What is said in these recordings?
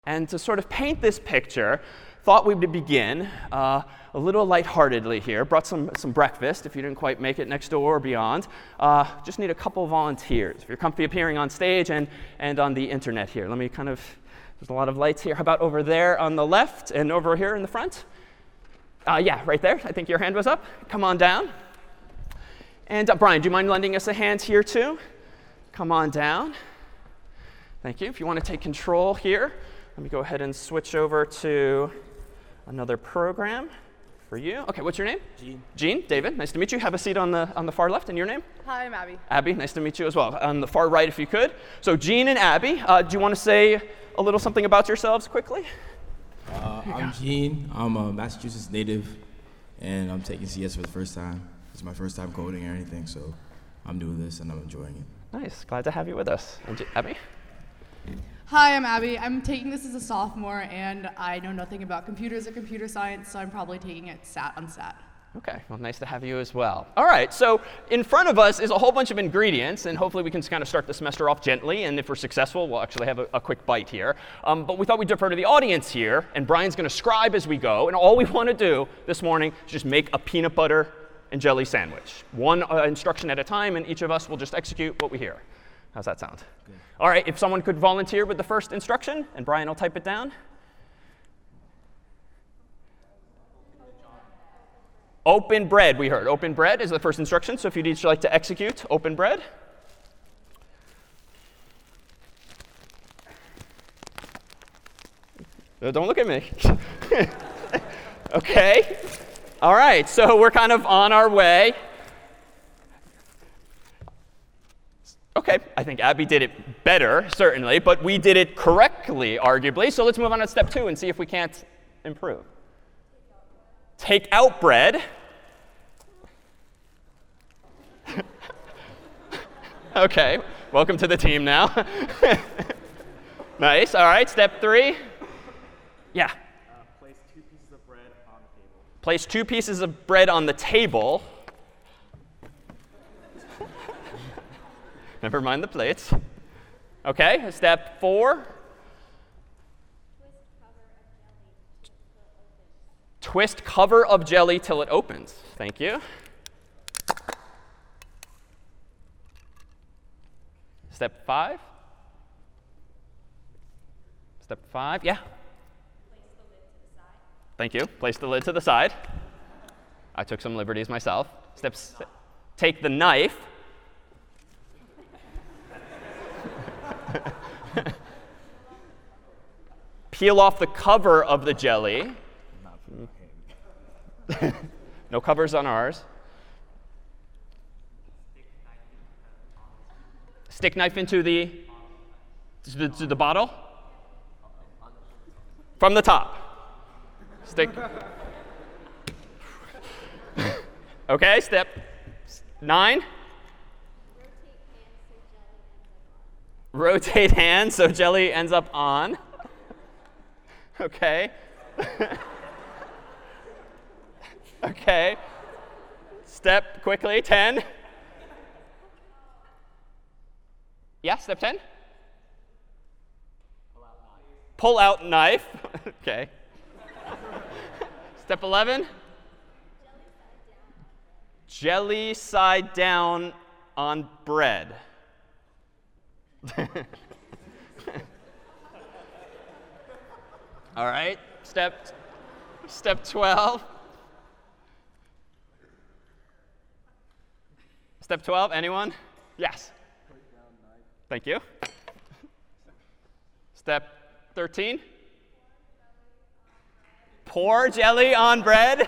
And to sort of paint this picture, thought we would begin a little lightheartedly here. Brought some breakfast if you didn't quite make it next door or beyond. Just need a couple volunteers. If you're comfy appearing on stage and on the internet here. Let me there's a lot of lights here. How about over there on the left and over here in the front? Yeah, right there. I think your hand was up. Come on down. And Brian, do you mind lending us a hand here too? Come on down. Thank you. If you want to take control here, let me go ahead and switch over to another program for you. OK, what's your name? Gene. Gene, David, nice to meet you. Have a seat on the far left. And your name? Hi, I'm Abby. Abby, nice to meet you as well. On the far right, if you could. So Gene and Abby, do you want to say a little something about yourselves quickly? I'm Gene. I'm a Massachusetts native, and I'm taking CS for the first time. It's my first time coding or anything, so I'm doing this, and I'm enjoying it. Nice. Glad to have you with us. And Abby? Hi, I'm Abby. I'm taking this as a sophomore, and I know nothing about computers or computer science, so I'm probably taking it on SAT. OK, well, nice to have you as well. All right, so in front of us is a whole bunch of ingredients, and hopefully we can kind of start the semester off gently. And if we're successful, we'll actually have a quick bite here. But we thought we'd defer to the audience here, and Brian's going to scribe as we go. And all we want to do this morning is just make a peanut butter and jelly sandwich. One instruction at a time, and each of us will just execute what we hear. How's that sound? Good. All right, if someone could volunteer with the first instruction, and Brian will type it down. Open bread, we heard. Open bread is the first instruction. So if you'd each like to execute open bread. Don't look at me. OK. All right, so we're kind of on our way. OK, I think Abby did it better, certainly, but we did it correctly, arguably. So let's move on to step 2 and see if we can't improve. Take out bread. OK, welcome to the team now. Nice. All right, step 3. Yeah. Place 2 pieces of bread on the table. Place 2 pieces of bread on the table. Never mind the plates. OK, step 4. Twist cover of jelly till it opens. Thank you. Step 5. Step 5, yeah. Thank you. Place the lid to the side. I took some liberties myself. Step 6. Take the knife. Peel off the cover of the jelly. No covers on ours. Stick knife into the bottle? From the top. Stick. OK, step 9. Rotate hands so jelly ends up on. OK. OK. Step quickly, 10. Yeah, step 10? Pull out knife. OK. Step 11? Jelly side down on bread. All right. Step 12. Step 12, anyone? Yes. Thank you. Step 13. Pour jelly on bread.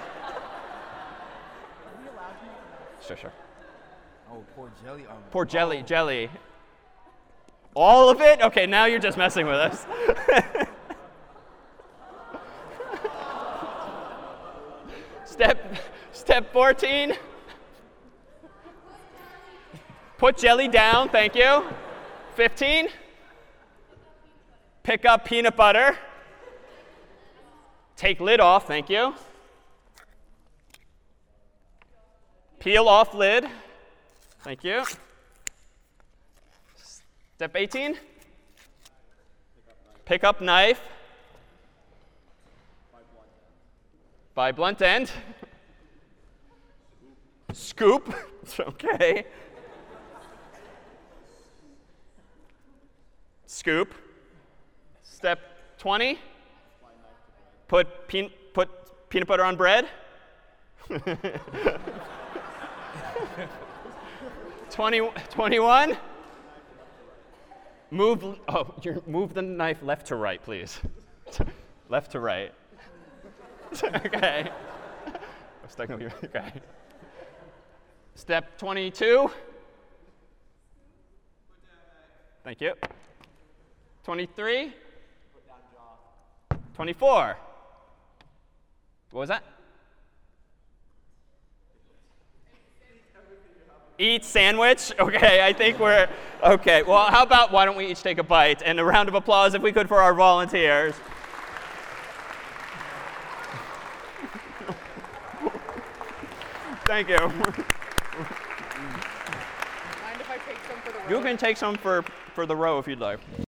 Sure. Oh, pour jelly on. Pour jelly. All of it? OK, now you're just messing with us. Step 14. Put jelly down, thank you. 15. Pick up peanut butter. Take lid off, thank you. Peel off lid. Thank you. Step 18. Pick up knife. by blunt end. Scoop. It's okay. Scoop. Step 20. Put peanut butter on bread. 21. Move the knife left to right, please. Left to right. Okay. I'm stuck over here. Okay. Step 22. Thank you. 23. 24. What was that? Eat sandwich? Okay, I think we're, okay. Well, how about why don't we each take a bite? And a round of applause, if we could, for our volunteers. Thank you. Mind if I take some for the road? You can take some for the row if you'd like.